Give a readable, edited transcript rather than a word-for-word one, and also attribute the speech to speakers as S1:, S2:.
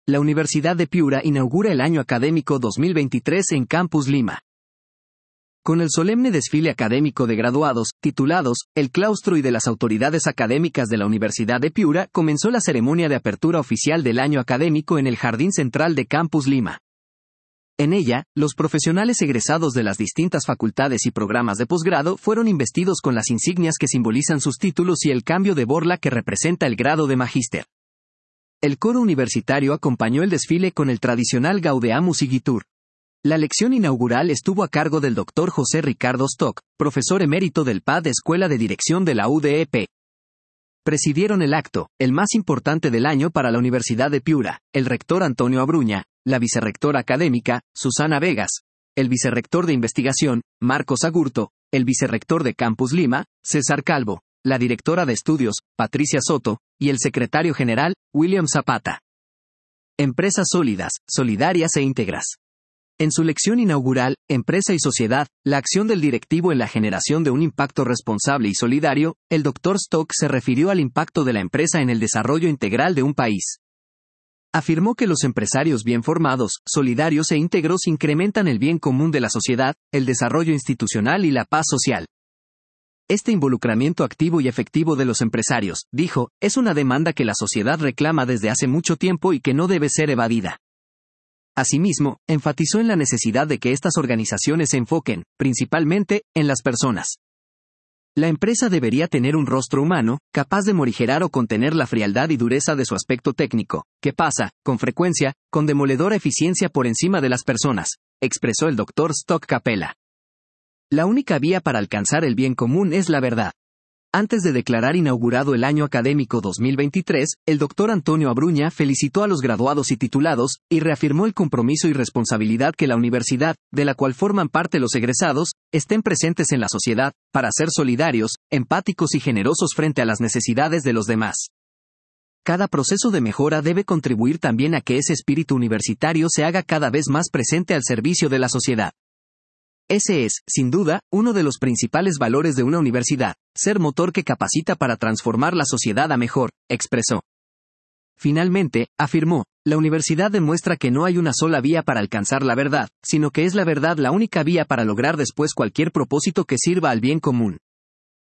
S1: La Universidad de Piura inaugura el año académico 2023 en Campus Lima. Con el solemne desfile académico de graduados, titulados, el claustro y de las autoridades académicas de la Universidad de Piura, comenzó la ceremonia de apertura oficial del año académico en el Jardín Central de Campus Lima. En ella, los profesionales egresados de las distintas facultades y programas de posgrado fueron investidos con las insignias que simbolizan sus títulos y el cambio de borla que representa el grado de magíster. El coro universitario acompañó el desfile con el tradicional Gaudeamus Igitur. La lección inaugural estuvo a cargo del Dr. José Ricardo Stock, profesor emérito del PAD Escuela de Dirección de la UDEP. Presidieron el acto, el más importante del año para la Universidad de Piura, el rector Antonio Abruña, la vicerrectora académica, Susana Vegas, el vicerrector de investigación, Marcos Agurto, el vicerrector de Campus Lima, César Calvo, la directora de estudios, Patricia Soto, y el secretario general, William Zapata. Empresas sólidas, solidarias e íntegras. En su lección inaugural, Empresa y Sociedad, la acción del directivo en la generación de un impacto responsable y solidario, el Dr. Stock se refirió al impacto de la empresa en el desarrollo integral de un país. Afirmó que los empresarios bien formados, solidarios e íntegros incrementan el bien común de la sociedad, el desarrollo institucional y la paz social. Este involucramiento activo y efectivo de los empresarios, dijo, es una demanda que la sociedad reclama desde hace mucho tiempo y que no debe ser evadida. Asimismo, enfatizó en la necesidad de que estas organizaciones se enfoquen, principalmente, en las personas. La empresa debería tener un rostro humano, capaz de morigerar o contener la frialdad y dureza de su aspecto técnico, que pasa, con frecuencia, con demoledora eficiencia por encima de las personas, expresó el Dr. Stock Capella. La única vía para alcanzar el bien común es la verdad. Antes de declarar inaugurado el año académico 2023, el Dr. Antonio Abruña felicitó a los graduados y titulados, y reafirmó el compromiso y responsabilidad que la universidad, de la cual forman parte los egresados, estén presentes en la sociedad, para ser solidarios, empáticos y generosos frente a las necesidades de los demás. Cada proceso de mejora debe contribuir también a que ese espíritu universitario se haga cada vez más presente al servicio de la sociedad. Ese es, sin duda, uno de los principales valores de una universidad, ser motor que capacita para transformar la sociedad a mejor, expresó. Finalmente, afirmó, la universidad demuestra que no hay una sola vía para alcanzar la verdad, sino que es la verdad la única vía para lograr después cualquier propósito que sirva al bien común.